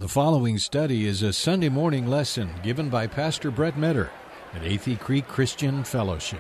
The following study is a Sunday morning lesson given by Pastor Brett Metter at Athey Creek Christian Fellowship.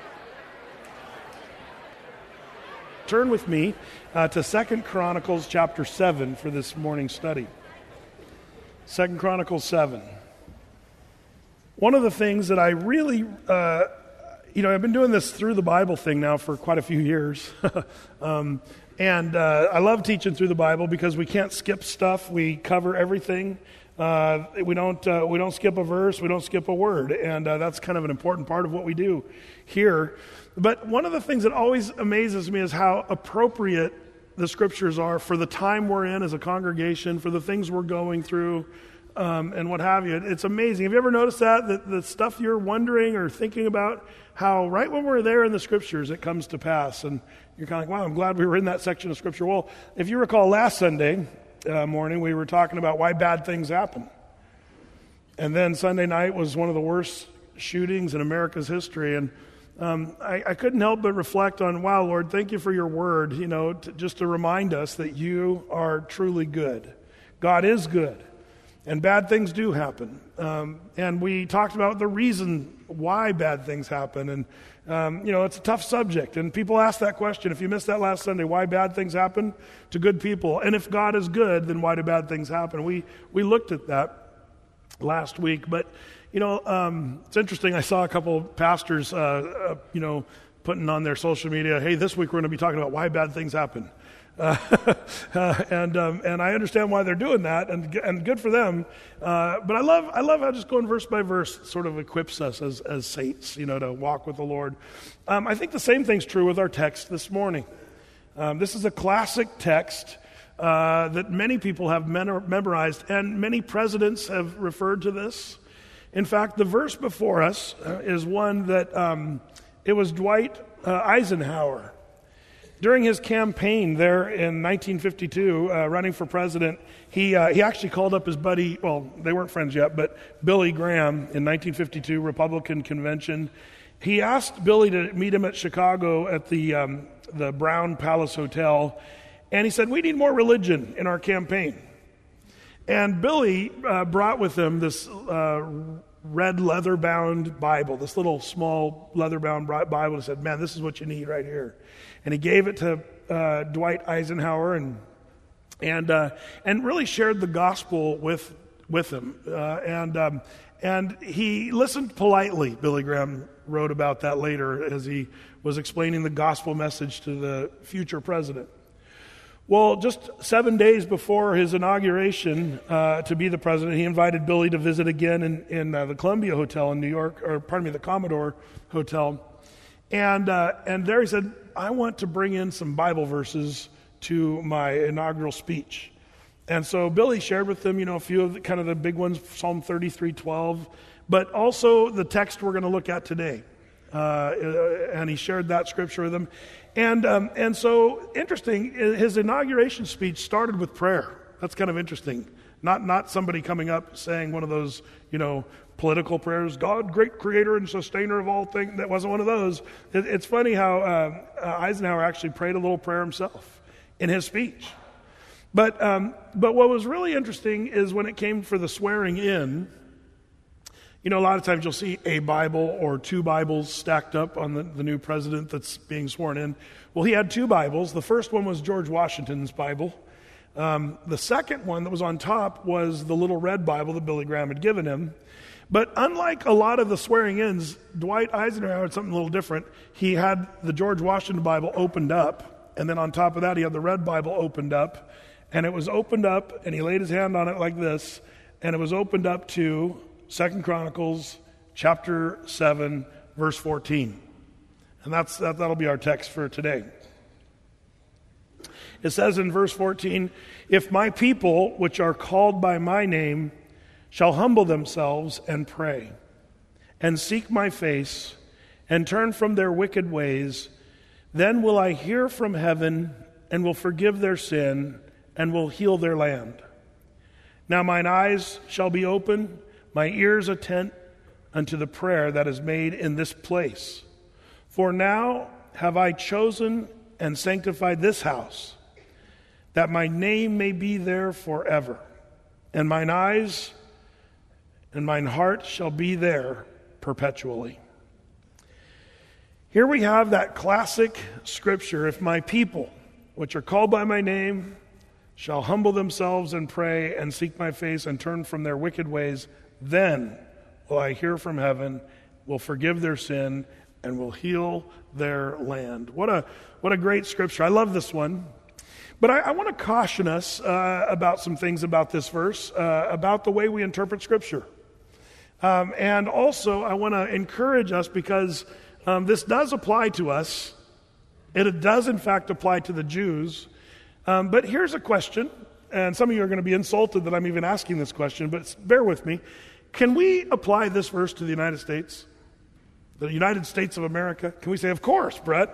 Turn with me to 2 Chronicles chapter 7 for this morning's study. 2 Chronicles 7. One of the things that I really, I've been doing this through the Bible thing now for quite a few years. And I love teaching through the Bible because we can't skip stuff. We cover everything. We don't skip a verse. We don't skip a word. And that's kind of an important part of what we do here. But one of the things that always amazes me is how appropriate the scriptures are for the time we're in as a congregation, for the things we're going through, and what have you. It's amazing. Have you ever noticed that the stuff you're wondering or thinking about, how right when we're there in the scriptures, it comes to pass? And you're kind of like, wow, I'm glad we were in that section of scripture. Well, if you recall last Sunday morning, we were talking about why bad things happen. And then Sunday night was one of the worst shootings in America's history. And I couldn't help but reflect on, wow, Lord, thank you for your word, just to remind us that you are truly good. God is good. And bad things do happen. And we talked about the reason why bad things happen. And, it's a tough subject. And people ask that question. If you missed that last Sunday, why bad things happen to good people? And if God is good, then why do bad things happen? We looked at that last week. But, it's interesting. I saw a couple pastors, putting on their social media, hey, this week we're going to be talking about why bad things happen. And I understand why they're doing that, and good for them. But I love how just going verse by verse sort of equips us as saints, to walk with the Lord. I think the same thing's true with our text this morning. This is a classic text that many people have memorized, and many presidents have referred to this. In fact, the verse before us is one that it was Dwight Eisenhower. During his campaign there in 1952, running for president, he actually called up his buddy, well, they weren't friends yet, but Billy Graham in 1952 Republican convention. He asked Billy to meet him at Chicago at the Brown Palace Hotel, and he said, we need more religion in our campaign. And Billy brought with him this red leather-bound Bible, this little small leather-bound Bible, and said, man, this is what you need right here. And he gave it to Dwight Eisenhower and really shared the gospel with him. And he listened politely. Billy Graham wrote about that later as he was explaining the gospel message to the future president. Well, just 7 days before his inauguration to be the president, he invited Billy to visit again in the Columbia Hotel in New York, the Commodore Hotel. And there he said, I want to bring in some Bible verses to my inaugural speech. And so Billy shared with them, a few of the big ones, Psalm 33:12, but also the text we're going to look at today. And he shared that scripture with them. And so interesting, his inauguration speech started with prayer. That's kind of interesting. Not somebody coming up saying one of those, political prayers, God, great creator and sustainer of all things. That wasn't one of those. It's funny how Eisenhower actually prayed a little prayer himself in his speech. But what was really interesting is when it came for the swearing in, a lot of times you'll see a Bible or two Bibles stacked up on the new president that's being sworn in. Well, he had two Bibles. The first one was George Washington's Bible. The second one that was on top was the little red Bible that Billy Graham had given him. But unlike a lot of the swearing-ins, Dwight Eisenhower had something a little different. He had the George Washington Bible opened up, and then on top of that, he had the red Bible opened up, and it was opened up, and he laid his hand on it like this, and it was opened up to 2 Chronicles chapter 7, verse 14. And that'll be our text for today. It says in verse 14, if my people, which are called by my name, shall humble themselves and pray, and seek my face, and turn from their wicked ways, then will I hear from heaven, and will forgive their sin, and will heal their land. Now mine eyes shall be open, my ears attent unto the prayer that is made in this place. For now have I chosen and sanctified this house, that my name may be there forever. and mine eyes and mine heart shall be there perpetually. Here we have that classic scripture, if my people, which are called by my name, shall humble themselves and pray and seek my face and turn from their wicked ways, then will I hear from heaven, will forgive their sin, and will heal their land. What a great scripture. I love this one. But I want to caution us about some things about this verse, about the way we interpret Scripture. And also, I want to encourage us because this does apply to us. It does, in fact, apply to the Jews. But here's a question, and some of you are going to be insulted that I'm even asking this question, but bear with me. Can we apply this verse to the United States? The United States of America? Can we say, of course, Brett?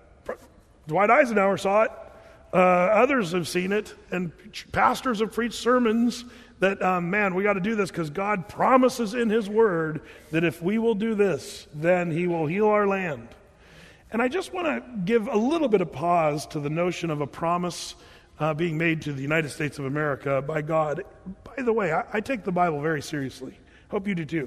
Dwight Eisenhower saw it. Others have seen it, and pastors have preached sermons that, man, we got to do this because God promises in His Word that if we will do this, then He will heal our land. And I just want to give a little bit of pause to the notion of a promise being made to the United States of America by God. By the way, I take the Bible very seriously. Hope you do too.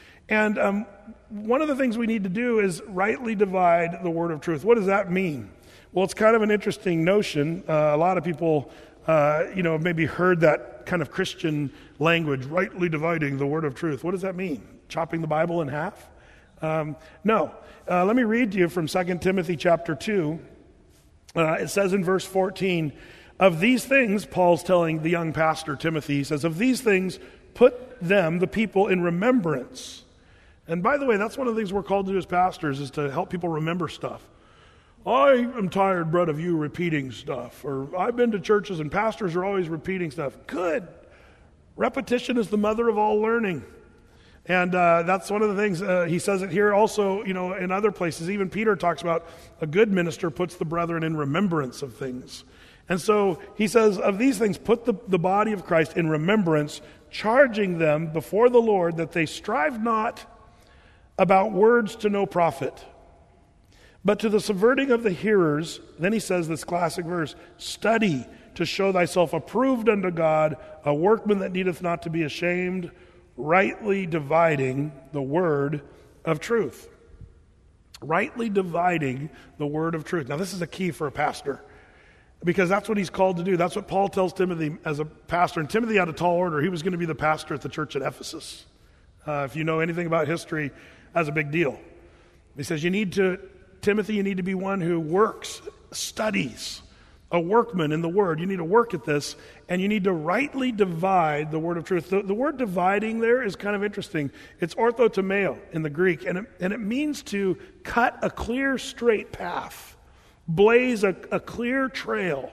And one of the things we need to do is rightly divide the word of truth. What does that mean? Well, it's kind of an interesting notion. A lot of people, have maybe heard that kind of Christian language, rightly dividing the word of truth. What does that mean? Chopping the Bible in half? No. Let me read to you from 2 Timothy chapter 2. It says in verse 14, of these things, Paul's telling the young pastor Timothy, he says, of these things, put them, the people, in remembrance. And by the way, that's one of the things we're called to do as pastors, is to help people remember stuff. I am tired, Brett, of you repeating stuff. Or I've been to churches and pastors are always repeating stuff. Good. Repetition is the mother of all learning. And that's one of the things, he says it here also, in other places. Even Peter talks about a good minister puts the brethren in remembrance of things. And so he says, of these things, put the body of Christ in remembrance, charging them before the Lord that they strive not about words to no profit, but to the subverting of the hearers. Then he says this classic verse, study to show thyself approved unto God, a workman that needeth not to be ashamed, rightly dividing the word of truth. Rightly dividing the word of truth. Now this is a key for a pastor, because that's what he's called to do. That's what Paul tells Timothy as a pastor. And Timothy had a tall order. He was going to be the pastor at the church at Ephesus. If you know anything about history, that's a big deal. He says, Timothy, you need to be one who works, studies, a workman in the Word. You need to work at this, and you need to rightly divide the word of truth. The word dividing there is kind of interesting. It's orthotomeo in the Greek, and it means to cut a clear, straight path, blaze a clear trail.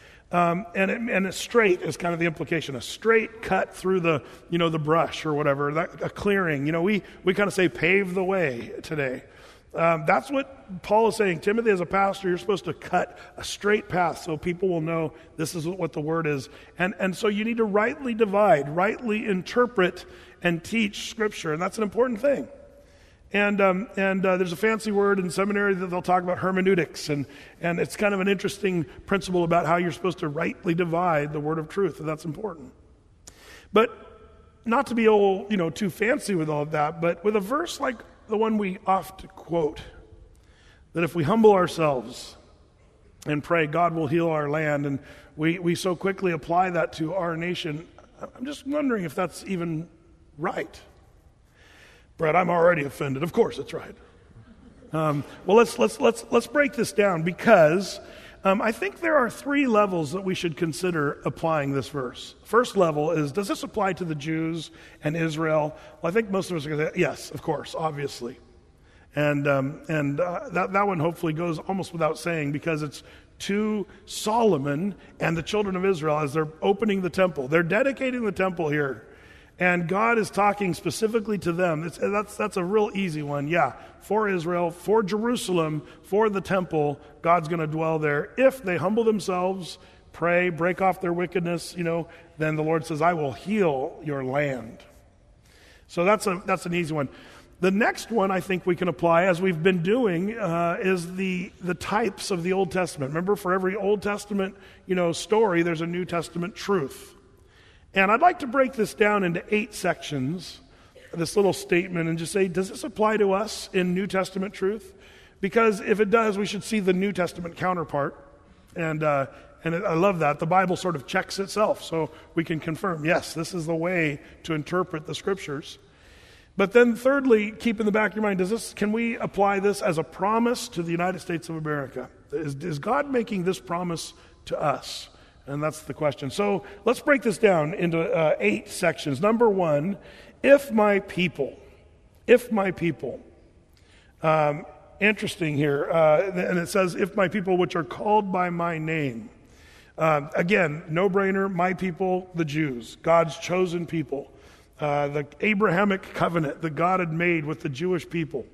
And a straight is kind of the implication, a straight cut through the brush or whatever, a clearing. We kind of say pave the way today. That's what Paul is saying. Timothy, as a pastor, you're supposed to cut a straight path so people will know this is what the word is. And so you need to rightly divide, rightly interpret, and teach Scripture. And that's an important thing. And there's a fancy word in seminary that they'll talk about hermeneutics. And it's kind of an interesting principle about how you're supposed to rightly divide the word of truth. And that's important. But not to be too fancy with all of that, but with a verse like the one we often quote, that if we humble ourselves and pray, God will heal our land, and we so quickly apply that to our nation, I'm just wondering if that's even right. Brett, I'm already offended. Of course it's right. Well, let's break this down, because I think there are three levels that we should consider applying this verse. First level is, does this apply to the Jews and Israel? Well, I think most of us are going to say, yes, of course, obviously. And that one hopefully goes almost without saying, because it's to Solomon and the children of Israel as they're opening the temple. They're dedicating the temple here. And God is talking specifically to them. That's a real easy one. Yeah, for Israel, for Jerusalem, for the temple, God's going to dwell there. If they humble themselves, pray, break off their wickedness, then the Lord says, I will heal your land. So that's an easy one. The next one I think we can apply, as we've been doing, is the types of the Old Testament. Remember, for every Old Testament, story, there's a New Testament truth. And I'd like to break this down into 8 sections, this little statement, and just say, does this apply to us in New Testament truth? Because if it does, we should see the New Testament counterpart. And I love that. The Bible sort of checks itself, so we can confirm, yes, this is the way to interpret the Scriptures. But then thirdly, keep in the back of your mind, can we apply this as a promise to the United States of America? Is God making this promise to us? And that's the question. So let's break this down into 8 sections. Number 1, if my people. Interesting here. And it says, if my people which are called by my name. Again, no-brainer, my people, the Jews, God's chosen people. The Abrahamic covenant that God had made with the Jewish people.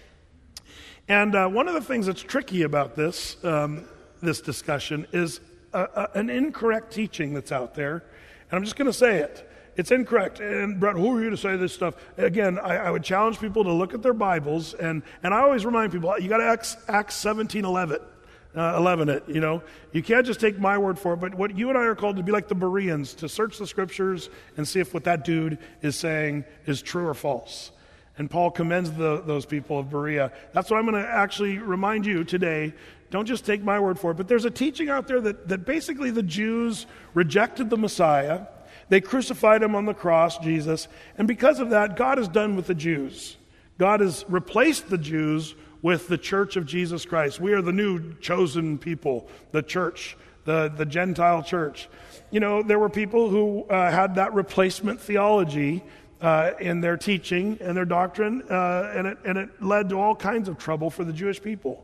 And one of the things that's tricky about this discussion is an incorrect teaching that's out there. And I'm just going to say it. It's incorrect. And Brett, who are you to say this stuff? Again, I would challenge people to look at their Bibles, and I always remind people, you got to Acts 17:11. 11 it, you know. You can't just take my word for it, but what you and I are called to be like the Bereans, to search the Scriptures and see if what that dude is saying is true or false. And Paul commends those people of Berea. That's what I'm going to actually remind you today. Don't just take my word for it, but there's a teaching out there that basically the Jews rejected the Messiah. They crucified him on the cross, Jesus, and because of that, God is done with the Jews. God has replaced the Jews with the church of Jesus Christ. We are the new chosen people, the church, the Gentile church. You know, there were people who had that replacement theology in their teaching and their doctrine, and it led to all kinds of trouble for the Jewish people.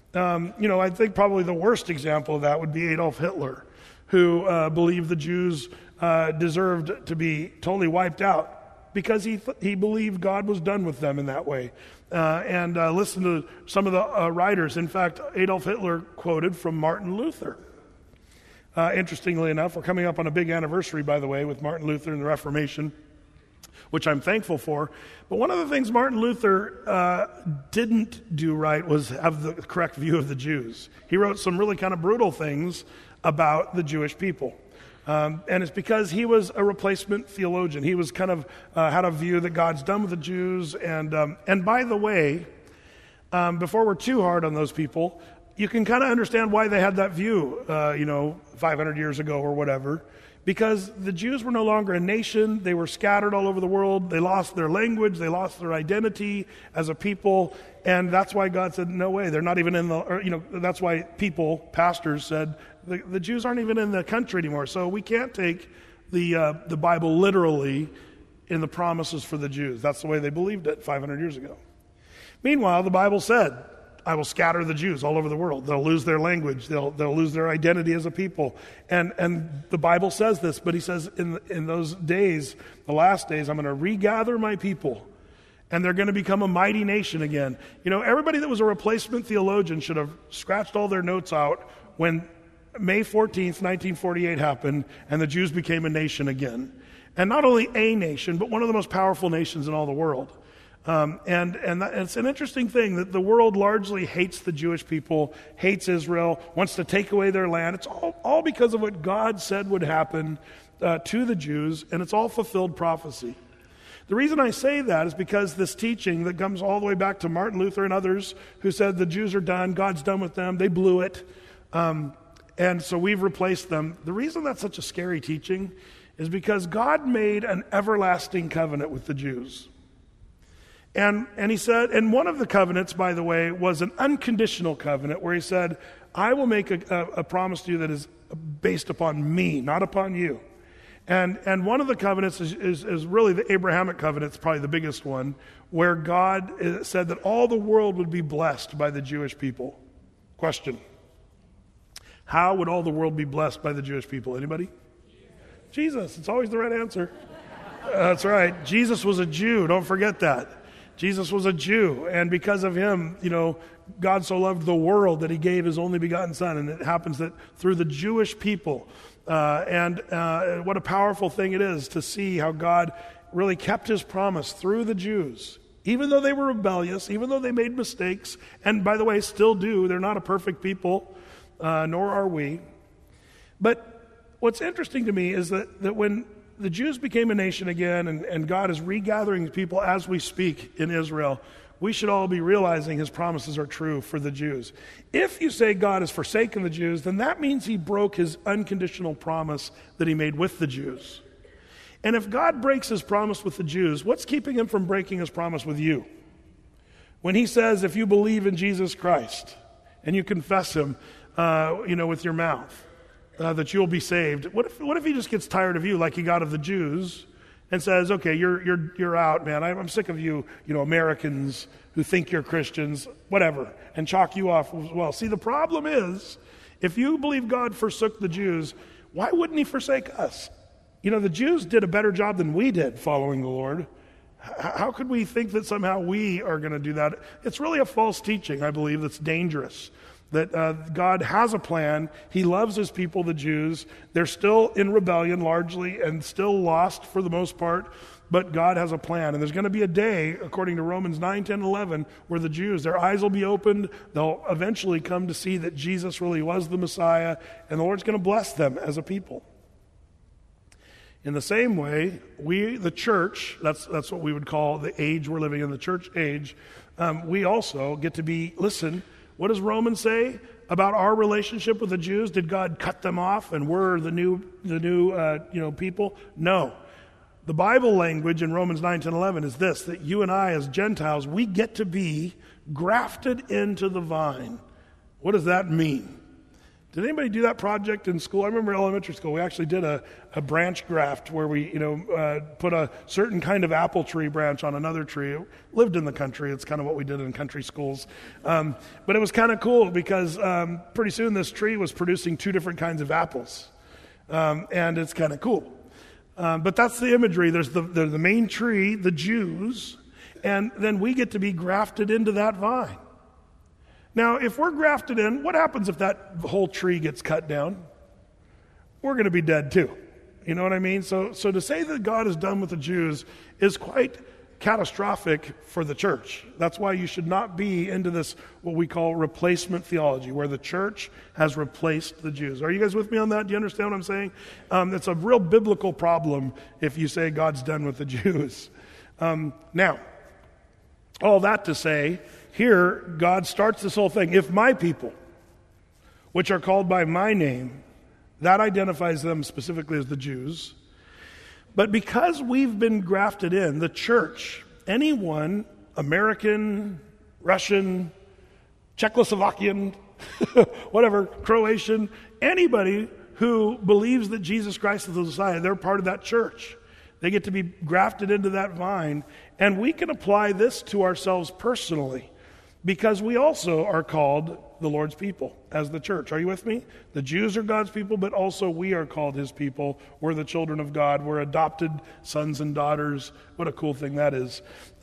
I think probably the worst example of that would be Adolf Hitler, who believed the Jews deserved to be totally wiped out because he believed God was done with them in that way. And listen to some of the writers. In fact, Adolf Hitler quoted from Martin Luther. Interestingly enough, we're coming up on a big anniversary, by the way, with Martin Luther and the Reformation, which I'm thankful for. But one of the things Martin Luther didn't do right was have the correct view of the Jews. He wrote some really kind of brutal things about the Jewish people. And it's because he was a replacement theologian. He was kind of had a view that God's done with the Jews. And by the way, before we're too hard on those people, you can kind of understand why they had that view, 500 years ago or whatever. Because the Jews were no longer a nation. They were scattered all over the world. They lost their language. They lost their identity as a people. And that's why God said, no way. They're not even in that's why pastors said, the Jews aren't even in the country anymore. So we can't take the Bible literally in the promises for the Jews. That's the way they believed it 500 years ago. Meanwhile, the Bible said, I will scatter the Jews all over the world. They'll lose their language. They'll lose their identity as a people. And the Bible says this, but he says in those days, the last days, I'm going to regather my people, and they're going to become a mighty nation again. Everybody that was a replacement theologian should have scratched all their notes out when May 14th, 1948 happened, and the Jews became a nation again. And not only a nation, but one of the most powerful nations in all the world. And it's an interesting thing that the world largely hates the Jewish people, hates Israel, wants to take away their land. It's all because of what God said would happen to the Jews, and it's all fulfilled prophecy. The reason I say that is because this teaching that comes all the way back to Martin Luther and others who said the Jews are done, God's done with them, they blew it, and so we've replaced them. The reason that's such a scary teaching is because God made an everlasting covenant with the Jews. And he said, and one of the covenants, by the way, was an unconditional covenant where he said, I will make a promise to you that is based upon me, not upon you. And one of the covenants is really the Abrahamic covenant. It's probably the biggest one, where God said that all the world would be blessed by the Jewish people. Question. How would all the world be blessed by the Jewish people? Anybody? Jesus. It's always the right answer. That's right. Jesus was a Jew. Don't forget that. Jesus was a Jew, and because of him, God so loved the world that he gave his only begotten Son, and it happens that through the Jewish people, and what a powerful thing it is to see how God really kept his promise through the Jews, even though they were rebellious, even though they made mistakes, and by the way, still do. They're not a perfect people, nor are we. But what's interesting to me is that when the Jews became a nation again, and God is regathering people as we speak in Israel, we should all be realizing his promises are true for the Jews. If you say God has forsaken the Jews, then that means he broke his unconditional promise that he made with the Jews. And if God breaks his promise with the Jews, what's keeping him from breaking his promise with you? When he says, if you believe in Jesus Christ and you confess him, with your mouth, that you'll be saved. What if he just gets tired of you like he got of the Jews and says, okay, you're out, man. I'm sick of you, Americans who think you're Christians, whatever, and chalk you off as well. See, the problem is, if you believe God forsook the Jews, why wouldn't he forsake us? The Jews did a better job than we did following the Lord. How could we think that somehow we are going to do that? It's really a false teaching, I believe, that's dangerous. That God has a plan. He loves his people, the Jews. They're still in rebellion largely and still lost for the most part, but God has a plan. And there's going to be a day, according to Romans 9, 10, 11, where the Jews, their eyes will be opened. They'll eventually come to see that Jesus really was the Messiah, and the Lord's going to bless them as a people. In the same way, we, the church, that's what we would call the age we're living in, the church age, we also get to be, listen, what does Romans say about our relationship with the Jews? Did God cut them off and we're the new people? No. The Bible language in Romans 9, 10, 11 is this, that you and I as Gentiles, we get to be grafted into the vine. What does that mean? Did anybody do that project in school? I remember elementary school, we actually did a branch graft where we, put a certain kind of apple tree branch on another tree. Lived in the country. It's kind of what we did in country schools. But it was kind of cool because pretty soon this tree was producing two different kinds of apples. And it's kind of cool. But that's the imagery. There's the main tree, the Jews, and then we get to be grafted into that vine. Now, if we're grafted in, what happens if that whole tree gets cut down? We're going to be dead too. You know what I mean? So to say that God is done with the Jews is quite catastrophic for the church. That's why you should not be into this, what we call replacement theology, where the church has replaced the Jews. Are you guys with me on that? Do you understand what I'm saying? It's a real biblical problem if you say God's done with the Jews. Now, all that to say, here, God starts this whole thing. If my people, which are called by my name, that identifies them specifically as the Jews. But because we've been grafted in, the church, anyone, American, Russian, Czechoslovakian, whatever, Croatian, anybody who believes that Jesus Christ is the Messiah, they're part of that church. They get to be grafted into that vine. And we can apply this to ourselves personally, because we also are called the Lord's people as the church. Are you with me? The Jews are God's people, but also we are called his people. We're the children of God. We're adopted sons and daughters. What a cool thing that is.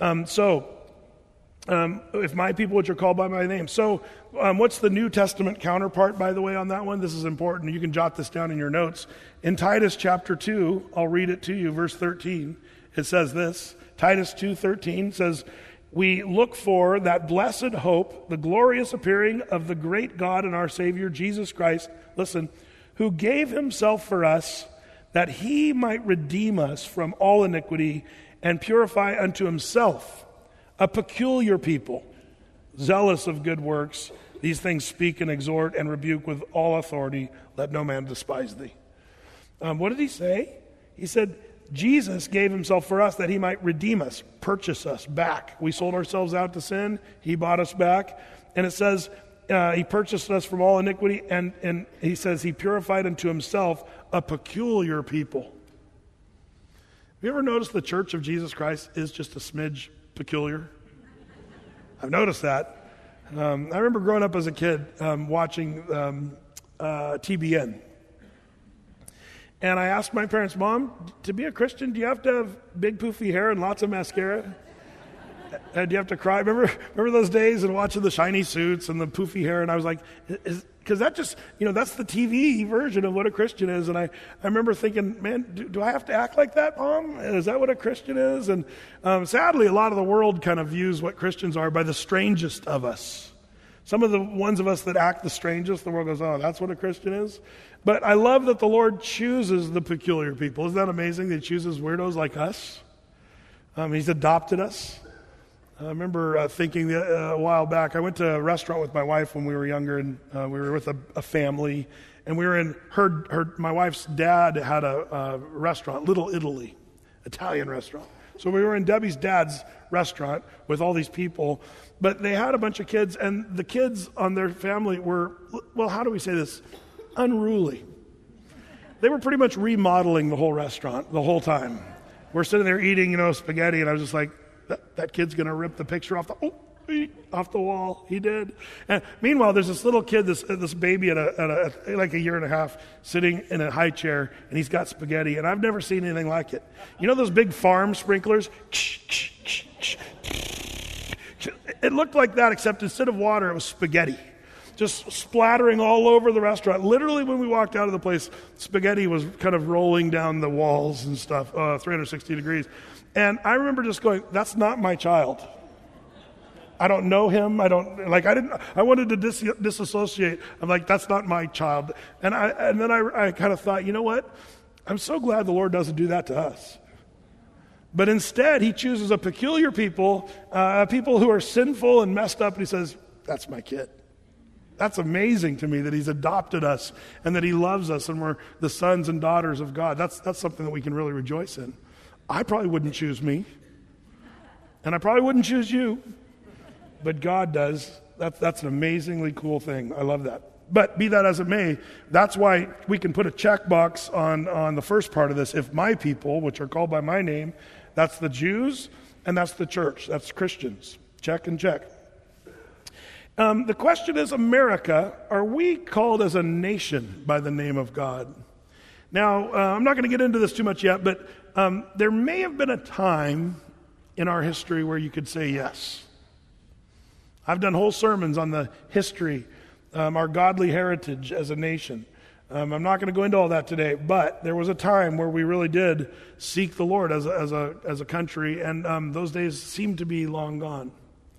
If my people, which are called by my name. So what's the New Testament counterpart, by the way, on that one? This is important. You can jot this down in your notes. In Titus chapter 2, I'll read it to you, verse 13. It says this. Titus 2:13 says, we look for that blessed hope, the glorious appearing of the great God and our Savior, Jesus Christ, listen, who gave himself for us that he might redeem us from all iniquity and purify unto himself a peculiar people, zealous of good works. These things speak and exhort and rebuke with all authority. Let no man despise thee. What did he say? He said, Jesus gave himself for us that he might redeem us, purchase us back. We sold ourselves out to sin. He bought us back. And it says he purchased us from all iniquity. And he says he purified unto himself a peculiar people. Have you ever noticed the Church of Jesus Christ is just a smidge peculiar? I've noticed that. I remember growing up as a kid watching TBN. And I asked my parents, Mom, to be a Christian, do you have to have big poofy hair and lots of mascara? Do you have to cry? Remember those days and watching the shiny suits and the poofy hair? And I was like, because that just, that's the TV version of what a Christian is. And I remember thinking, man, do I have to act like that, Mom? Is that what a Christian is? And sadly, a lot of the world kind of views what Christians are by the strangest of us. Some of the ones of us that act the strangest, the world goes, oh, that's what a Christian is? But I love that the Lord chooses the peculiar people. Isn't that amazing that He chooses weirdos like us? He's adopted us. I remember thinking a while back, I went to a restaurant with my wife when we were younger, and we were with a family, and we were in my wife's dad had a restaurant, Little Italy, Italian restaurant. So we were in Debbie's dad's restaurant with all these people, but they had a bunch of kids, and the kids on their family were, well, how do we say this? Unruly. They were pretty much remodeling the whole restaurant the whole time. We're sitting there eating, spaghetti, and I was just like, that kid's going to rip the picture off the wall. He did. And meanwhile, there's this little kid, this baby at like a year and a half, sitting in a high chair, and he's got spaghetti, and I've never seen anything like it. You know those big farm sprinklers? It looked like that, except instead of water, it was spaghetti, just splattering all over the restaurant. Literally, when we walked out of the place, spaghetti was kind of rolling down the walls and stuff, 360 degrees. And I remember just going, that's not my child. I don't know him. I wanted to disassociate. I'm like, that's not my child. And then I kind of thought, you know what? I'm so glad the Lord doesn't do that to us. But instead, He chooses a peculiar people who are sinful and messed up, and He says, that's my kid. That's amazing to me that He's adopted us and that He loves us and we're the sons and daughters of God. That's something that we can really rejoice in. I probably wouldn't choose me, and I probably wouldn't choose you, but God does. That's an amazingly cool thing. I love that. But be that as it may, that's why we can put a checkbox on the first part of this. If my people, which are called by my name, that's the Jews and that's the church. That's Christians. Check and check. The question is, America, are we called as a nation by the name of God? Now, I'm not going to get into this too much yet, but there may have been a time in our history where you could say yes. I've done whole sermons on the history, our godly heritage as a nation. I'm not going to go into all that today, but there was a time where we really did seek the Lord as a country, and those days seem to be long gone.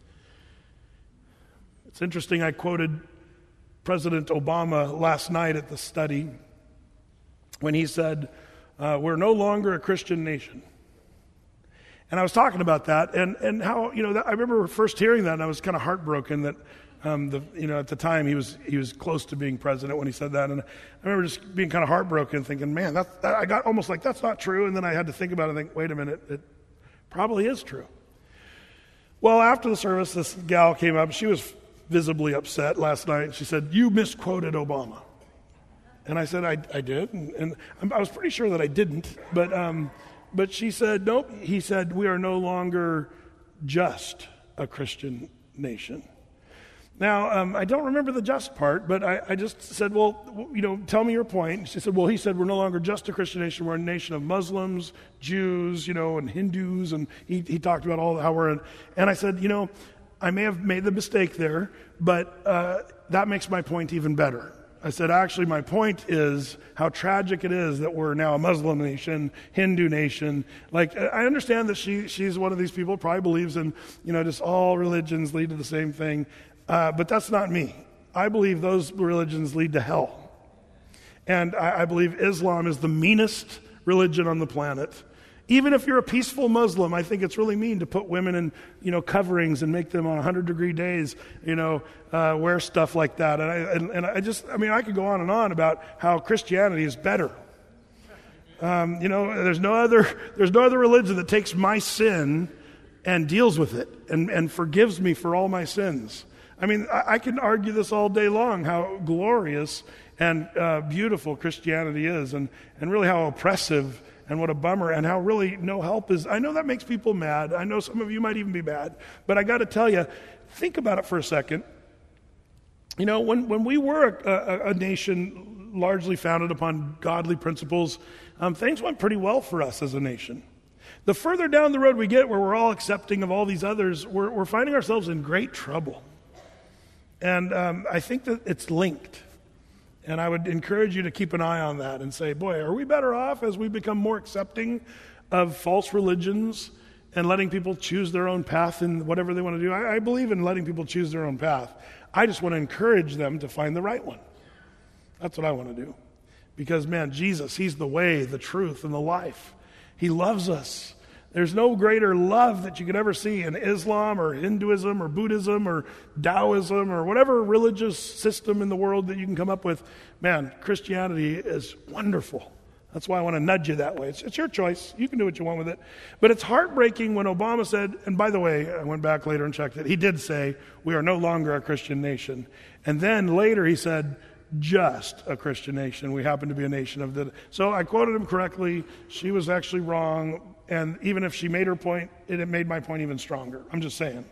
It's interesting, I quoted President Obama last night at the study when he said, we're no longer a Christian nation. And I was talking about that and how, I remember first hearing that, and I was kind of heartbroken that, at the time he was close to being president when he said that. And I remember just being kind of heartbroken, thinking, man, I got almost like, that's not true. And then I had to think about it and think, wait a minute, it probably is true. Well, after the service, this gal came up. She was visibly upset last night. She said, you misquoted Obama. And I said, I did. And I was pretty sure that I didn't. But she said, nope. He said, we are no longer just a Christian nation. Now, I don't remember the just part, but I just said, well, tell me your point. She said, well, he said, we're no longer just a Christian nation. We're a nation of Muslims, Jews, and Hindus. And he talked about all how we're in. And I said, I may have made the mistake there, but that makes my point even better. I said, actually, my point is how tragic it is that we're now a Muslim nation, Hindu nation. Like, I understand that she's one of these people, probably believes in, just all religions lead to the same thing. But that's not me. I believe those religions lead to hell. And I believe Islam is the meanest religion on the planet. Even if you're a peaceful Muslim, I think it's really mean to put women in, coverings and make them on 100-degree days, wear stuff like that. And I could go on and on about how Christianity is better. There's no other religion that takes my sin and deals with it and forgives me for all my sins. I can argue this all day long, how glorious and beautiful Christianity is, and really how oppressive and what a bummer, and how really no help is. I know that makes people mad. I know some of you might even be mad. But I got to tell you, think about it for a second. When we were a nation largely founded upon godly principles, things went pretty well for us as a nation. The further down the road we get, where we're all accepting of all these others, we're finding ourselves in great trouble. And I think that it's linked. And I would encourage you to keep an eye on that and say, boy, are we better off as we become more accepting of false religions and letting people choose their own path in whatever they want to do. I believe in letting people choose their own path. I just want to encourage them to find the right one. That's what I want to do. Because, man, Jesus, he's the way, the truth, and the life. He loves us. There's no greater love that you could ever see in Islam or Hinduism or Buddhism or Taoism or whatever religious system in the world that you can come up with. Man, Christianity is wonderful. That's why I want to nudge you that way. It's your choice. You can do what you want with it. But it's heartbreaking when Obama said, and by the way, I went back later and checked it, he did say, we are no longer a Christian nation. And then later he said, just a Christian nation. We happen to be a nation of the... So I quoted him correctly. She was actually wrong. And even if she made her point, it made my point even stronger. I'm just saying.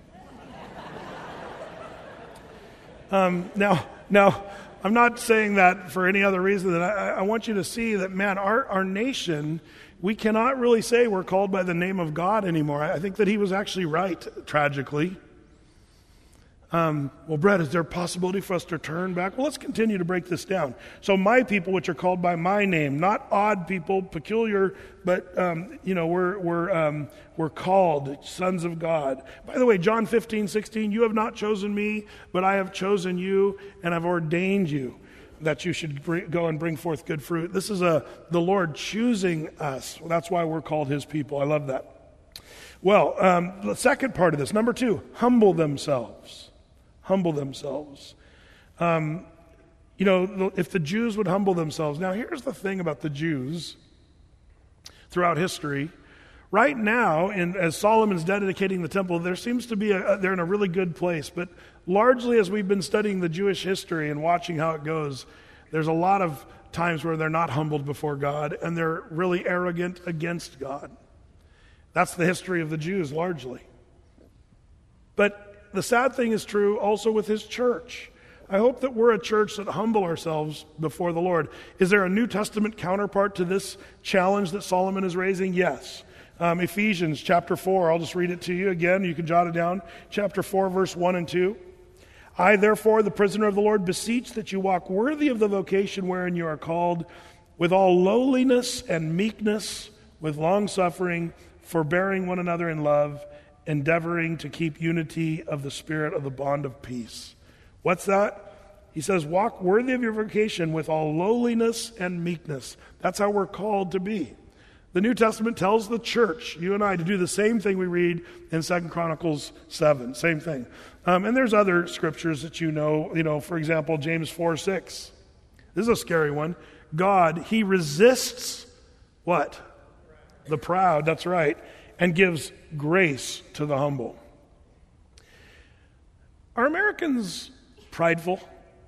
Now, I'm not saying that for any other reason than I want you to see that, man, our nation, we cannot really say we're called by the name of God anymore. I think that he was actually right, tragically. Well, Brett, is there a possibility for us to turn back? Well, let's continue to break this down. So my people, which are called by my name, not odd people, peculiar, but, we're called sons of God. By the way, John 15:16, you have not chosen me, but I have chosen you, and I've ordained you that you should go and bring forth good fruit. This is the Lord choosing us. That's why we're called his people. I love that. Well, the second part of this, number 2, humble themselves. Humble themselves. If the Jews would humble themselves. Now, here's the thing about the Jews throughout history. Right now, as Solomon's dedicating the temple, there seems to be they're in a really good place. But largely, as we've been studying the Jewish history and watching how it goes, there's a lot of times where they're not humbled before God, and they're really arrogant against God. That's the history of the Jews, largely. But the sad thing is true also with his church. I hope that we're a church that humble ourselves before the Lord. Is there a New Testament counterpart to this challenge that Solomon is raising? Yes. Ephesians chapter 4, I'll just read it to you again. You can jot it down. Chapter 4, verse 1 and 2. I, therefore, the prisoner of the Lord, beseech that you walk worthy of the vocation wherein you are called, with all lowliness and meekness, with long-suffering, forbearing one another in love, endeavoring to keep unity of the Spirit of the bond of peace. What's that? He says, walk worthy of your vocation with all lowliness and meekness. That's how we're called to be. The New Testament tells the church, you and I, to do the same thing we read in 2 Chronicles 7. Same thing. And there's other scriptures that you know, for example, James 4:6. This is a scary one. God, he resists what? The proud, that's right, and gives grace to the humble. Are Americans prideful?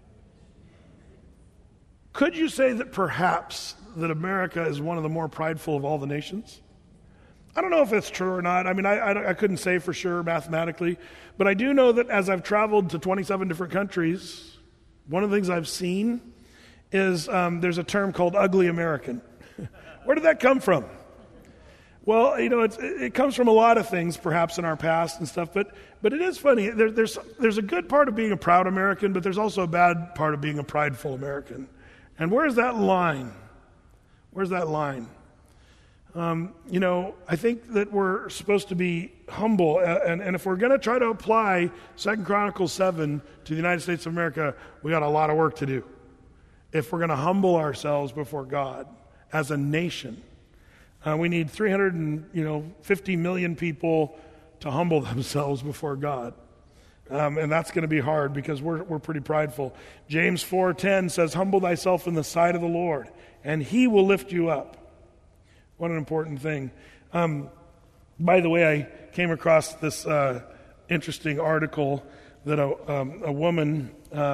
Could you say that perhaps that America is one of the more prideful of all the nations? I don't know if it's true or not. I mean, I couldn't say for sure mathematically, but I do know that as I've traveled to 27 different countries, one of the things I've seen is there's a term called ugly American. Where did that come from? Well, it comes from a lot of things, perhaps in our past and stuff. But it is funny. There's a good part of being a proud American, but there's also a bad part of being a prideful American. And where's that line? Where's that line? I think that we're supposed to be humble, and if we're going to try to apply 2 Chronicles 7 to the United States of America, we got a lot of work to do. If we're going to humble ourselves before God as a nation. We need 350 million people to humble themselves before God. And that's going to be hard because we're pretty prideful. James 4:10 says, humble thyself in the sight of the Lord, and he will lift you up. What an important thing. By the way, I came across this interesting article that a woman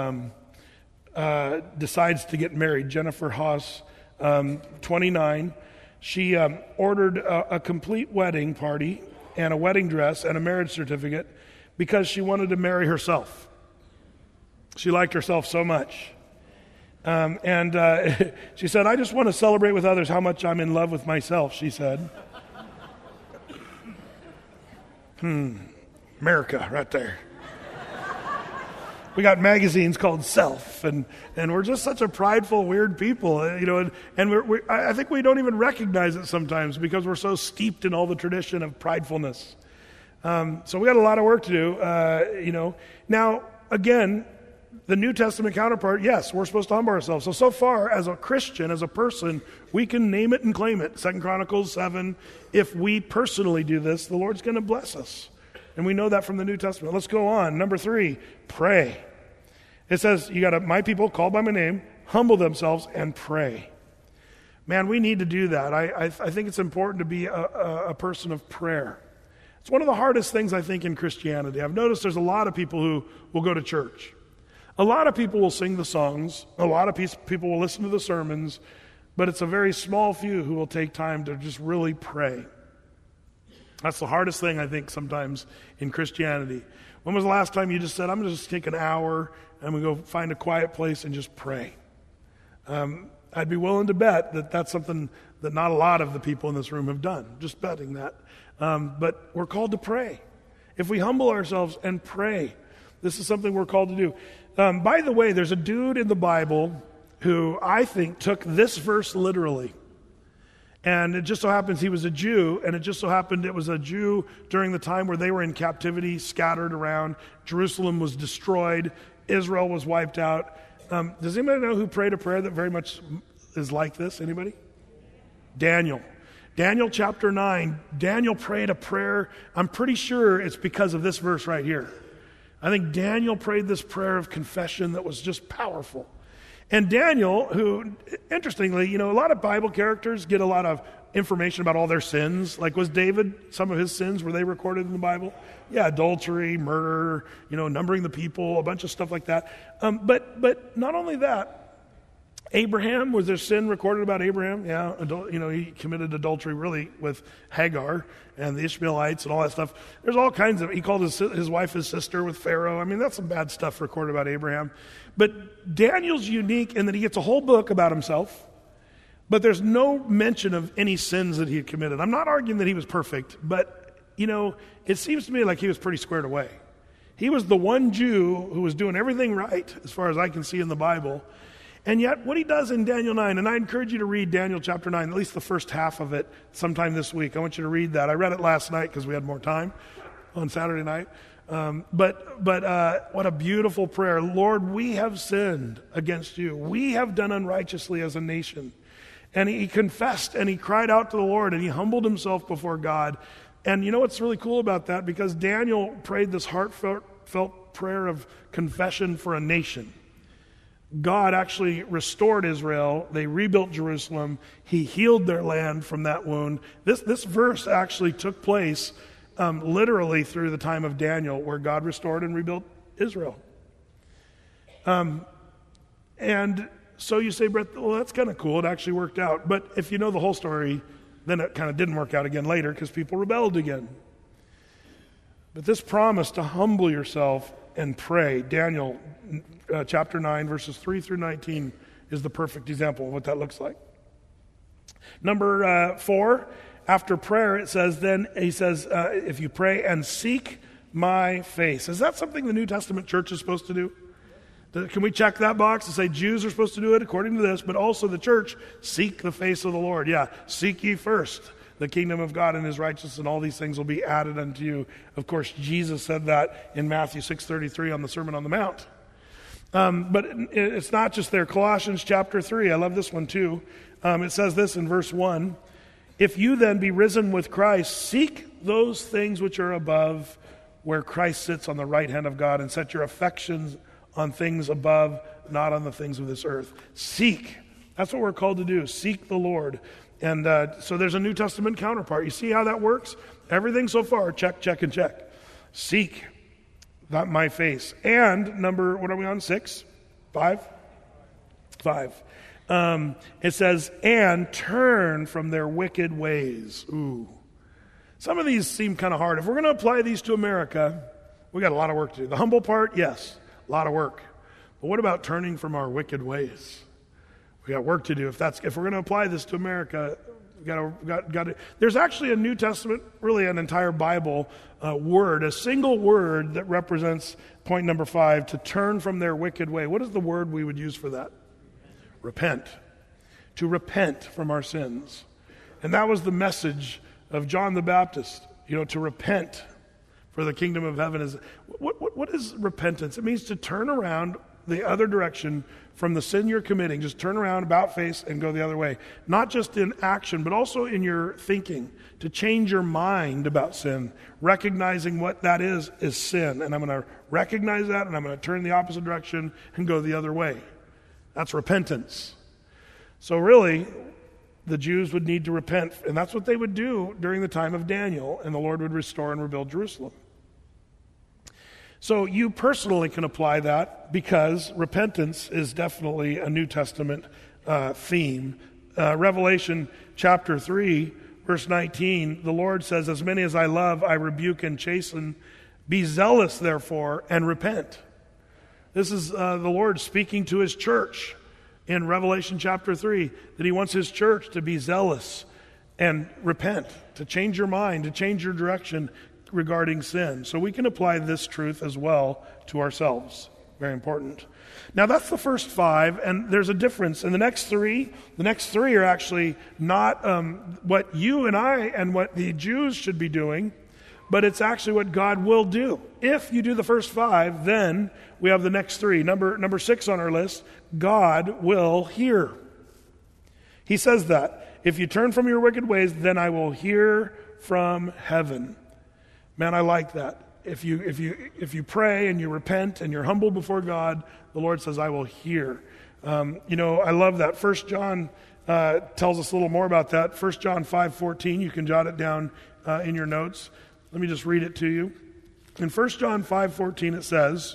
decides to get married. Jennifer Haas, 29. She ordered a complete wedding party and a wedding dress and a marriage certificate because she wanted to marry herself. She liked herself so much. And she said, I just want to celebrate with others how much I'm in love with myself, she said. America right there. We got magazines called Self, and we're just such a prideful, weird people, and I think we don't even recognize it sometimes because we're so steeped in all the tradition of pridefulness. So we got a lot of work to do, Now, again, the New Testament counterpart, yes, we're supposed to humble ourselves. So far, as a Christian, as a person, we can name it and claim it. 2 Chronicles 7, if we personally do this, the Lord's going to bless us. And we know that from the New Testament. Let's go on. Number 3, pray. It says, my people called by my name, humble themselves and pray. Man, we need to do that. I think it's important to be a person of prayer. It's one of the hardest things, I think, in Christianity. I've noticed there's a lot of people who will go to church. A lot of people will sing the songs. A lot of people will listen to the sermons. But it's a very small few who will take time to just really pray. That's the hardest thing, I think, sometimes in Christianity. When was the last time you just said, I'm going to just take an hour and we go find a quiet place and just pray? I'd be willing to bet that that's something that not a lot of the people in this room have done. Just betting that. But we're called to pray. If we humble ourselves and pray, this is something we're called to do. By the way, there's a dude in the Bible who I think took this verse literally. And it just so happens he was a Jew, and it just so happened it was a Jew during the time where they were in captivity, scattered around. Jerusalem was destroyed. Israel was wiped out. Does anybody know who prayed a prayer that very much is like this? Anybody? Daniel. Daniel chapter 9. Daniel prayed a prayer. I'm pretty sure it's because of this verse right here. I think Daniel prayed this prayer of confession that was just powerful. And Daniel, who, interestingly, a lot of Bible characters get a lot of information about all their sins. Like, was David, some of his sins, were they recorded in the Bible? Yeah, adultery, murder, numbering the people, a bunch of stuff like that. But not only that, Abraham, was there sin recorded about Abraham? Yeah, he committed adultery really with Hagar and the Ishmaelites and all that stuff. There's all kinds of, he called his wife his sister with Pharaoh. I mean, that's some bad stuff recorded about Abraham. But Daniel's unique in that he gets a whole book about himself, but there's no mention of any sins that he had committed. I'm not arguing that he was perfect, but, it seems to me like he was pretty squared away. He was the one Jew who was doing everything right, as far as I can see in the Bible. And yet, what he does in Daniel 9, and I encourage you to read Daniel chapter 9, at least the first half of it, sometime this week. I want you to read that. I read it last night because we had more time on Saturday night. But what a beautiful prayer. Lord, we have sinned against you. We have done unrighteously as a nation. And he confessed and he cried out to the Lord and he humbled himself before God. And you know what's really cool about that? Because Daniel prayed this heartfelt prayer of confession for a nation. God actually restored Israel. They rebuilt Jerusalem. He healed their land from that wound. This verse actually took place literally through the time of Daniel, where God restored and rebuilt Israel. And so you say, Brett, well, that's kind of cool. It actually worked out. But if you know the whole story, then it kind of didn't work out again later because people rebelled again. But this promise to humble yourself and pray, Daniel chapter 9, verses 3 through 19, is the perfect example of what that looks like. Number 4, after prayer, it says, if you pray and seek my face. Is that something the New Testament church is supposed to do? Can we check that box and say Jews are supposed to do it according to this, but also the church, seek the face of the Lord. Yeah, seek ye first the kingdom of God and his righteousness, and all these things will be added unto you. Of course, Jesus said that in Matthew 6:33 on the Sermon on the Mount. But it's not just there. Colossians chapter 3, I love this one too. It says this in verse 1, if you then be risen with Christ, seek those things which are above, where Christ sits on the right hand of God, and set your affections on things above, not on the things of this earth. Seek. That's what we're called to do. Seek the Lord. And so there's a New Testament counterpart. You see how that works? Everything so far, check, check, and check. Seek that my face. And number, what are we on? 6? 5? 5. It says, and turn from their wicked ways. Ooh. Some of these seem kind of hard. If we're going to apply these to America, we got a lot of work to do. The humble part, yes, a lot of work. But what about turning from our wicked ways? We got work to do. If we're going to apply this to America, There's actually a New Testament, really an entire Bible word, a single word that represents point number 5, to turn from their wicked way. What is the word we would use for that? Repent. To repent from our sins. And that was the message of John the Baptist, to repent, for the kingdom of heaven is... What is repentance? It means to turn around the other direction from the sin you're committing. Just turn around, about face, and go the other way. Not just in action, but also in your thinking. To change your mind about sin. Recognizing what that is sin. And I'm going to recognize that, and I'm going to turn the opposite direction and go the other way. That's repentance. So really, the Jews would need to repent, and that's what they would do during the time of Daniel, and the Lord would restore and rebuild Jerusalem. So you personally can apply that, because repentance is definitely a New Testament theme. Revelation chapter 3, verse 19, the Lord says, "As many as I love, I rebuke and chasten. Be zealous, therefore, and repent." This is the Lord speaking to his church in Revelation chapter 3, that he wants his church to be zealous and repent, to change your mind, to change your direction regarding sin. So we can apply this truth as well to ourselves. Very important. Now that's the first 5, and there's a difference. And the next three are actually not what you and I and what the Jews should be doing, but it's actually what God will do. If you do the first 5, then we have the next 3. Number 6 on our list, God will hear. He says that. If you turn from your wicked ways, then I will hear from heaven. Man, I like that. If you pray and you repent and you're humble before God, the Lord says, I will hear. I love that. 1 John tells us a little more about that. 1 John 5:14, you can jot it down in your notes. Let me just read it to you. In 1 John 5:14 it says,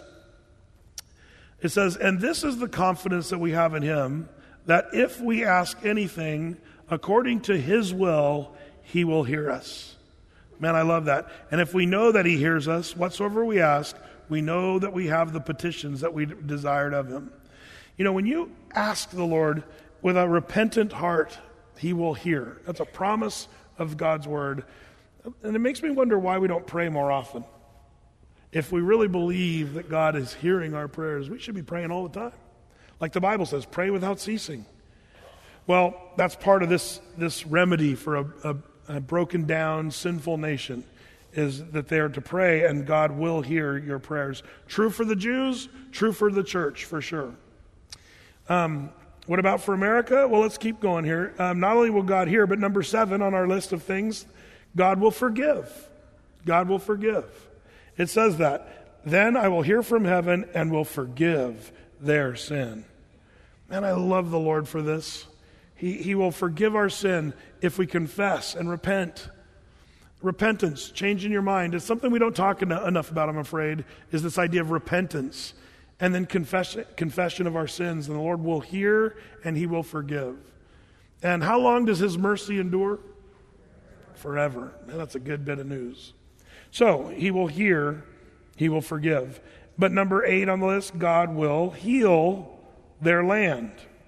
"And this is the confidence that we have in him, that if we ask anything according to his will, he will hear us." Man, I love that. And if we know that he hears us, whatsoever we ask, we know that we have the petitions that we desired of him. When you ask the Lord with a repentant heart, he will hear. That's a promise of God's word. And it makes me wonder why we don't pray more often. If we really believe that God is hearing our prayers, we should be praying all the time. Like the Bible says, pray without ceasing. Well, that's part of this remedy for a broken down, sinful nation, is that they are to pray and God will hear your prayers. True for the Jews, true for the church, for sure. What about for America? Well, let's keep going here. Not only will God hear, but number 7 on our list of things, God will forgive. God will forgive. It says that, "Then I will hear from heaven and will forgive their sin." Man, I love the Lord for this. He will forgive our sin if we confess and repent. Repentance, changing your mind, is something we don't talk enough about, I'm afraid, is this idea of repentance. And then confession of our sins. And the Lord will hear and he will forgive. And how long does his mercy endure? Forever. Man, that's a good bit of news. So, he will hear, he will forgive. But number 8 on the list, God will heal their land.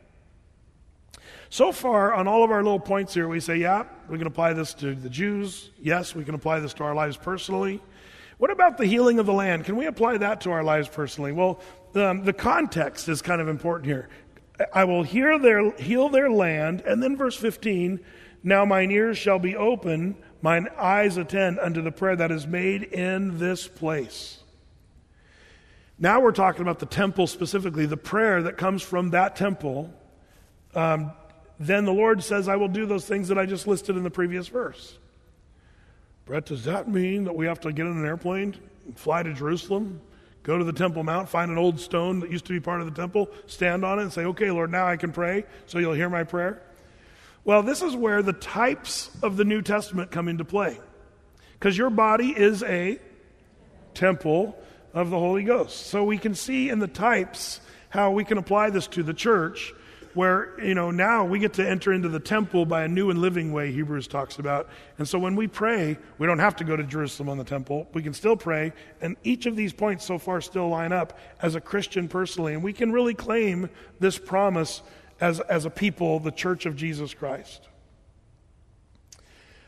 So far, on all of our little points here, we say, yeah, we can apply this to the Jews. Yes, we can apply this to our lives personally. What about the healing of the land? Can we apply that to our lives personally? Well, the context is kind of important here. I will heal their land. And then verse 15, "Now mine ears shall be open, mine eyes attend unto the prayer that is made in this place." Now we're talking about the temple specifically, the prayer that comes from that temple. Then the Lord says, I will do those things that I just listed in the previous verse. Brett, does that mean that we have to get in an airplane, fly to Jerusalem, go to the Temple Mount, find an old stone that used to be part of the temple, stand on it and say, okay, Lord, now I can pray, so you'll hear my prayer? Well, this is where the types of the New Testament come into play. Because your body is a temple of the Holy Ghost. So we can see in the types how we can apply this to the church, where, now we get to enter into the temple by a new and living way, Hebrews talks about. And so when we pray, we don't have to go to Jerusalem on the temple. We can still pray, and each of these points so far still line up as a Christian personally. And we can really claim this promise as a people, the church of Jesus Christ.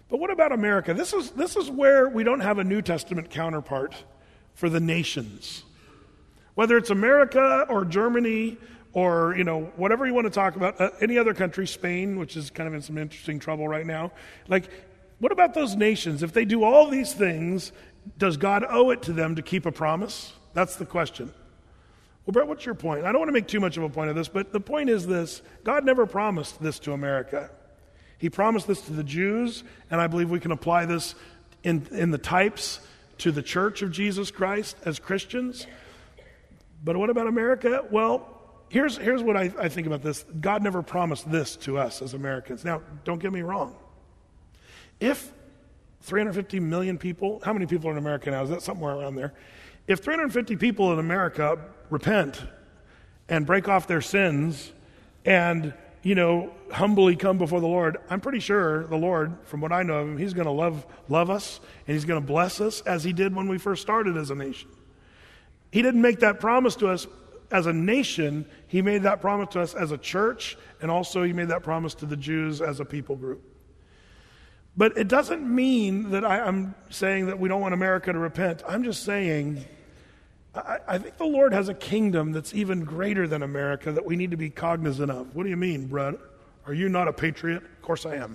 But what about America? This is where we don't have a New Testament counterpart for the nations. Whether it's America or Germany or, whatever you want to talk about, any other country, Spain, which is kind of in some interesting trouble right now. Like, what about those nations? If they do all these things, does God owe it to them to keep a promise? That's the question. Well, Brett, what's your point? I don't want to make too much of a point of this, but the point is this. God never promised this to America. He promised this to the Jews, and I believe we can apply this in the types to the church of Jesus Christ as Christians. But what about America? Well, here's what I think about this. God never promised this to us as Americans. Now, don't get me wrong. If 350 million people, how many people are in America now? Is that somewhere around there? If 350 people in America repent and break off their sins and humbly come before the Lord, I'm pretty sure the Lord, from what I know of him, he's going to love us, and he's going to bless us as he did when we first started as a nation. He didn't make that promise to us as a nation. He made that promise to us as a church, and also he made that promise to the Jews as a people group. But it doesn't mean that I'm saying that we don't want America to repent. I'm just saying I think the Lord has a kingdom that's even greater than America that we need to be cognizant of. What do you mean, Brett? Are you not a patriot? Of course I am.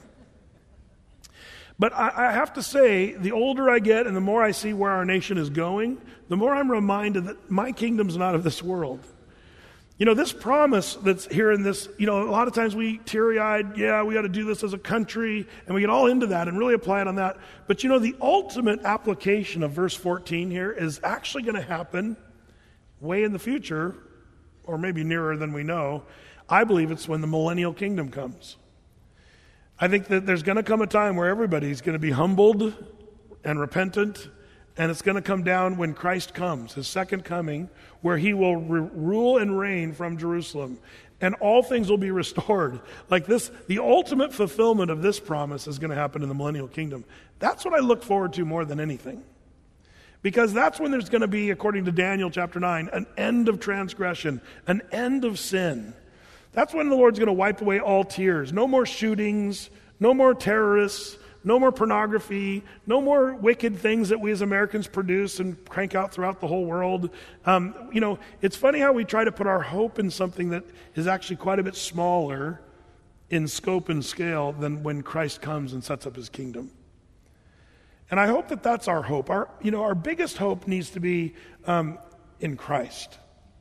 But I have to say, the older I get and the more I see where our nation is going, the more I'm reminded that my kingdom's not of this world. This promise that's here in this, a lot of times we teary-eyed, we got to do this as a country, and we get all into that and really apply it on that. But the ultimate application of verse 14 here is actually going to happen way in the future, or maybe nearer than we know. I believe it's when the millennial kingdom comes. I think that there's going to come a time where everybody's going to be humbled and repentant, and it's going to come down when Christ comes, his second coming, where he will rule and reign from Jerusalem. And all things will be restored. Like this, the ultimate fulfillment of this promise is going to happen in the millennial kingdom. That's what I look forward to more than anything. Because that's when there's going to be, according to Daniel chapter 9, an end of transgression, an end of sin. That's when the Lord's going to wipe away all tears. No more shootings, no more terrorists, no more pornography, no more wicked things that we as Americans produce and crank out throughout the whole world. It's funny how we try to put our hope in something that is actually quite a bit smaller in scope and scale than when Christ comes and sets up his kingdom. And I hope that that's our hope. Our biggest hope needs to be in Christ.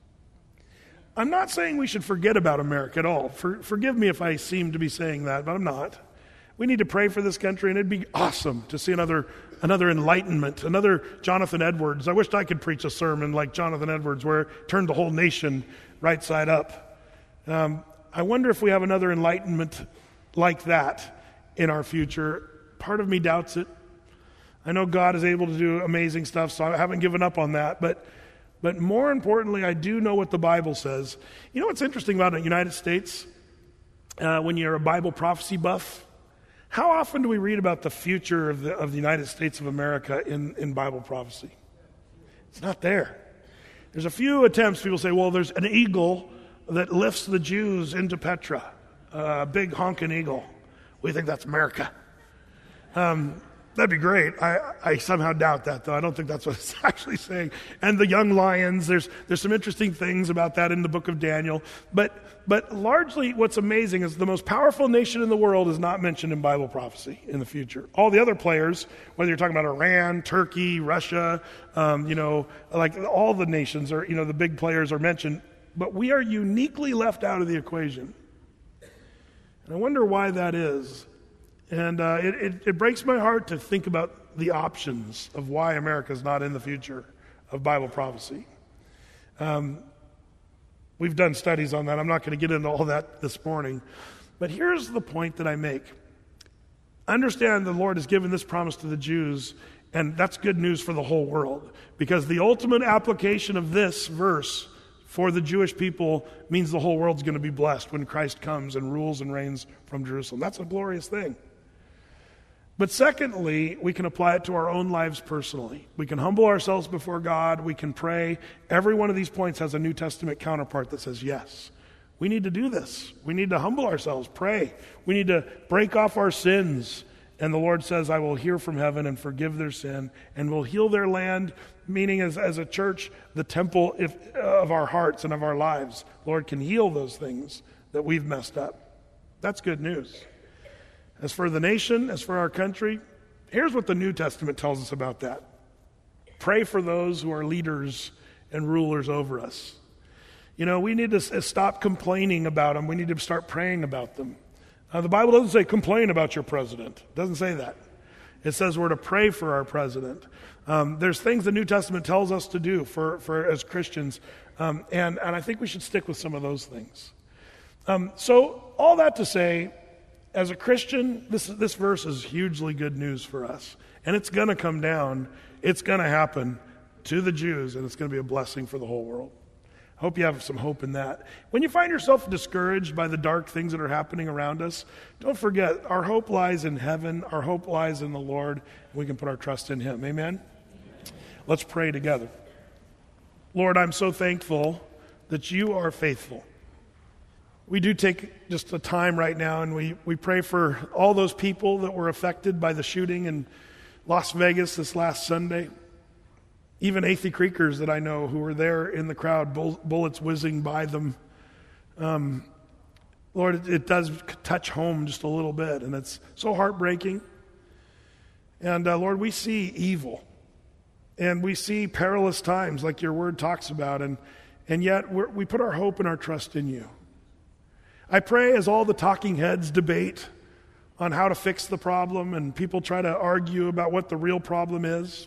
I'm not saying we should forget about America at all. Forgive me if I seem to be saying that, but I'm not. We need to pray for this country, and it'd be awesome to see another enlightenment, another Jonathan Edwards. I wished I could preach a sermon like Jonathan Edwards where it turned the whole nation right side up. I wonder if we have another enlightenment like that in our future. Part of me doubts it. I know God is able to do amazing stuff, so I haven't given up on that. But more importantly, I do know what the Bible says. You know what's interesting about the United States? When you're a Bible prophecy buff, how often do we read about the future of the United States of America in Bible prophecy? It's not there. There's a few attempts. People say, well, there's an eagle that lifts the Jews into Petra, a big honking eagle. We think that's America. That'd be great. I somehow doubt that, though. I don't think that's what it's actually saying. And the young lions, there's some interesting things about that in the book of Daniel. But largely what's amazing is the most powerful nation in the world is not mentioned in Bible prophecy in the future. All the other players, whether you're talking about Iran, Turkey, Russia, like all the nations are, the big players are mentioned. But we are uniquely left out of the equation. And I wonder why that is. And it breaks my heart to think about the options of why America is not in the future of Bible prophecy. We've done studies on that. I'm not going to get into all that this morning. But here's the point that I make. Understand the Lord has given this promise to the Jews, and that's good news for the whole world. Because the ultimate application of this verse for the Jewish people means the whole world's going to be blessed when Christ comes and rules and reigns from Jerusalem. That's a glorious thing. But secondly, we can apply it to our own lives personally. We can humble ourselves before God. We can pray. Every one of these points has a New Testament counterpart that says, yes, we need to do this. We need to humble ourselves, pray. We need to break off our sins And the Lord says, I will hear from heaven and forgive their sin and will heal their land, meaning as a church, the temple of our hearts and of our lives. Lord can heal those things that we've messed up. That's good news. As for the nation, as for our country, here's what the New Testament tells us about that. Pray for those who are leaders and rulers over us. You know, we need to stop complaining about them. We need to start praying about them. The Bible doesn't say complain about your president. It doesn't say that. It says we're to pray for our president. There's things the New Testament tells us to do for as Christians, and I think we should stick with some of those things. So all that to say, as a Christian, this verse is hugely good news for us. And it's going to come down. It's going to happen to the Jews, and it's going to be a blessing for the whole world. Hope you have some hope in that. When you find yourself discouraged by the dark things that are happening around us, don't forget, our hope lies in heaven. Our hope lies in the Lord. And we can put our trust in Him. Amen? Let's pray together. Lord, I'm so thankful that you are faithful. We do take just a time right now, and we pray for all those people that were affected by the shooting in Las Vegas this last Sunday. Even Athey Creekers that I know who were there in the crowd, bullets whizzing by them. Lord, it does touch home just a little bit, and it's so heartbreaking. And Lord, we see evil, and we see perilous times like your word talks about, and yet we put our hope and our trust in you. I pray as all the talking heads debate on how to fix the problem, and people try to argue about what the real problem is,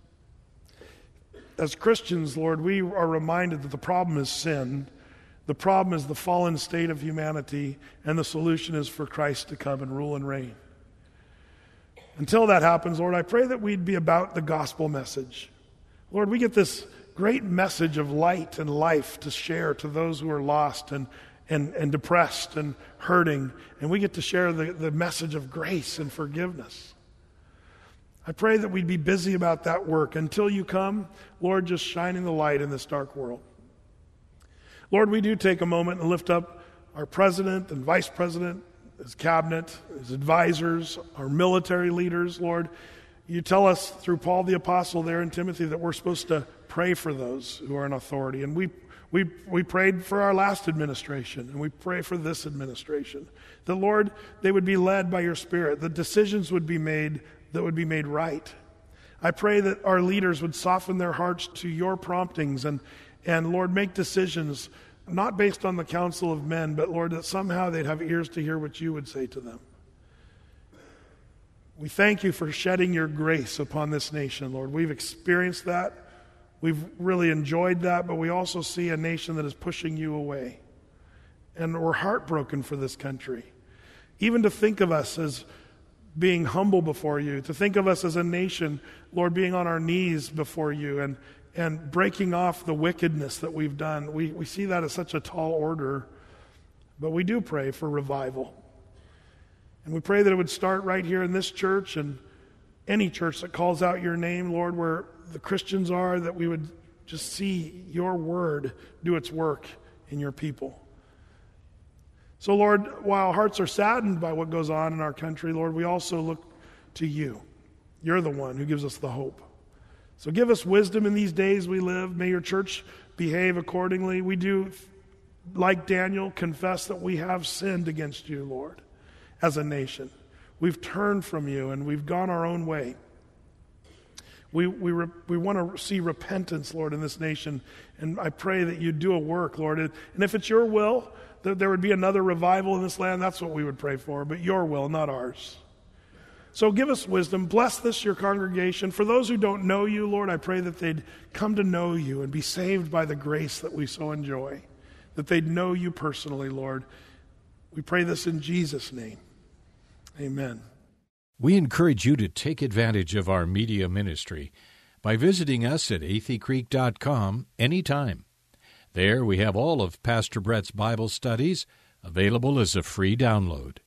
as Christians, Lord, we are reminded that the problem is sin. The problem is the fallen state of humanity, and the solution is for Christ to come and rule and reign. Until that happens, Lord, I pray that we'd be about the gospel message. Lord, we get this great message of light and life to share to those who are lost and depressed and hurting, and we get to share the message of grace and forgiveness. I pray that we'd be busy about that work until you come, Lord, just shining the light in this dark world. Lord, we do take a moment and lift up our president and vice president, his cabinet, his advisors, our military leaders. Lord, you tell us through Paul the Apostle there in Timothy that we're supposed to pray for those who are in authority. And we prayed for our last administration, and we pray for this administration. That, Lord, they would be led by your Spirit. The decisions would be made that would be made right. I pray that our leaders would soften their hearts to your promptings and Lord, make decisions not based on the counsel of men, but Lord, that somehow they'd have ears to hear what you would say to them. We thank you for shedding your grace upon this nation, Lord. We've experienced that. We've really enjoyed that, but we also see a nation that is pushing you away. And we're heartbroken for this country. Even to think of us as being humble before you, to think of us as a nation, Lord, being on our knees before you and breaking off the wickedness that we've done. We see that as such a tall order, but we do pray for revival. And we pray that it would start right here in this church and any church that calls out your name, Lord, where the Christians are, that we would just see your word do its work in your people. So, Lord, while hearts are saddened by what goes on in our country, Lord, we also look to you. You're the one who gives us the hope. So give us wisdom in these days we live. May your church behave accordingly. We do, like Daniel, confess that we have sinned against you, Lord, as a nation. We've turned from you and we've gone our own way. We want to see repentance, Lord, in this nation. And I pray that you do a work, Lord. And if it's your will that there would be another revival in this land, that's what we would pray for. But your will, not ours. So give us wisdom. Bless this, your congregation. For those who don't know you, Lord, I pray that they'd come to know you and be saved by the grace that we so enjoy. That they'd know you personally, Lord. We pray this in Jesus' name. Amen. We encourage you to take advantage of our media ministry by visiting us at atheycreek.com anytime. There we have all of Pastor Brett's Bible studies available as a free download.